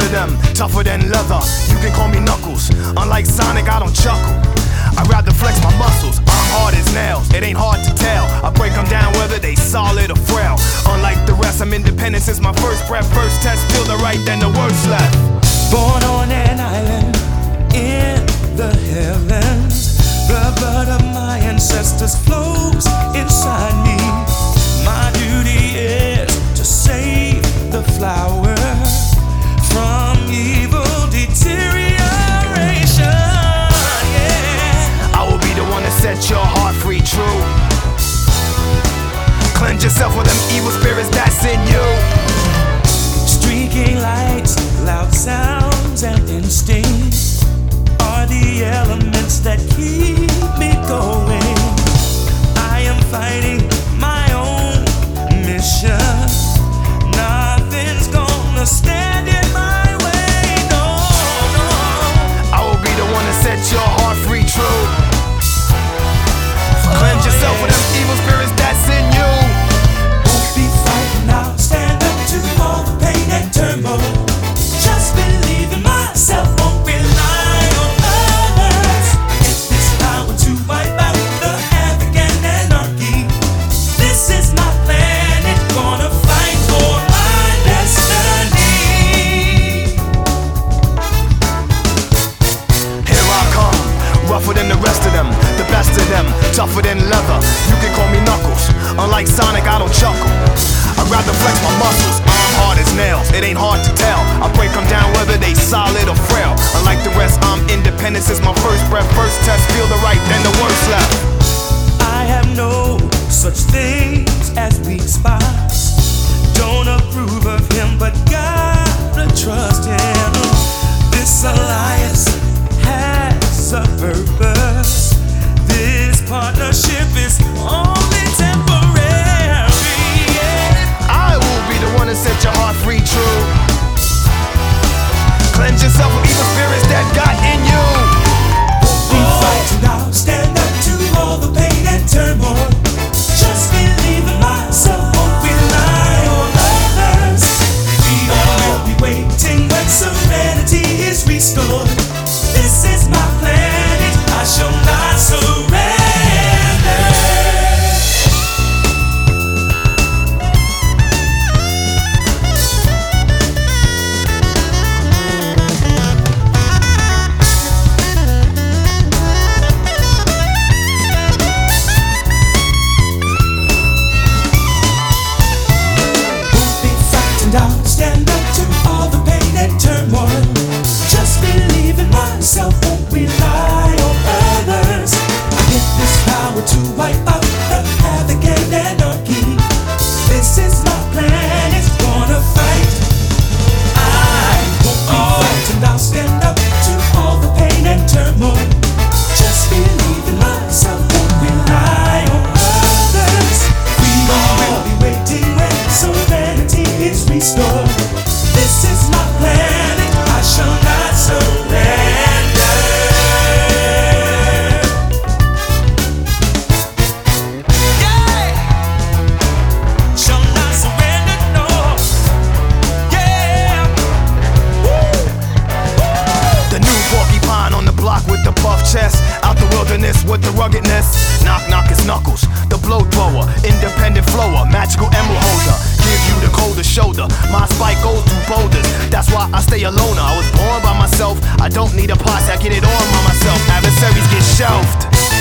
of them, tougher than leather. You can call me Knuckles. Unlike Sonic, I don't chuckle. I'd rather flex my muscles. I'm hard as nails, it ain't hard to tell. I break them down whether they solid or frail. Unlike the rest, I'm independent since my first breath. First test, feel the right, then the worst left. Born on an island in the heavens, the blood of my ancestors flows inside me. My duty is to save the flower from evil deterioration. Yeah, I will be the one to set your heart free, true. Cleanse yourself with them evil spirits that's in you. Streaking lights, loud sounds, and instincts are the elements that keep me going. I am fighting my own mission. Nothing's gonna stand in my way, no, no. I will be the one to set your heart free, true. Cleanse yourself with them evil spirits that's in you. Won't be frightened, I'll stand up to all the pain and turmoil. Just believe in myself, won't rely on others. Get this power to wipe out the havoc and anarchy. This is my planet, gonna fight for my destiny. Here I come, rougher than the rest of them, the best of them, tougher than leather. You can call me Knuckles. Unlike Sonic, I don't chuckle. I'd rather flex my muscles. I'm hard as nails, it ain't hard to tell. I break them down whether they solid or frail. Unlike the rest, I'm independent since my first breath. First test, feel the right, then the worst left. I have no such things as weak spots. Don't approve of him, but gotta trust him. This alliance has a purpose. This partnership is only temporary. Yeah. I will be the one to set your heart free, true. Cleanse yourself with evil spirits that got in you. Be fighting, I'll stand up to all the pain and turmoil. Just believe in myself, won't rely on others. Freedom will be waiting when serenity is restored. This is my planet, I shall not surrender. I'll stand up to all the pain and turmoil. Just believe in myself, won't rely on others. I get this power to wipe out the havoc and anarchy. This is my planet, gonna fight. I won't be frightened, I'll stand up to all the pain and turmoil. Just believe in myself, won't rely on others. Freedom will be waiting when serenity is restored. This is my planet, I shall not surrender. Yeah, shall not surrender, no. Yeah, woo. The new porcupine on the block with the buff chest. Out the wilderness with the ruggedness. Knock knock is Knuckles, the blow thrower, independent flower, magical emerald holder. Give you the coldest shoulder. My spike goes through boulders. That's why I stay alone. I was born by myself. I don't need a posse, I get it on by myself. Adversaries get shelved.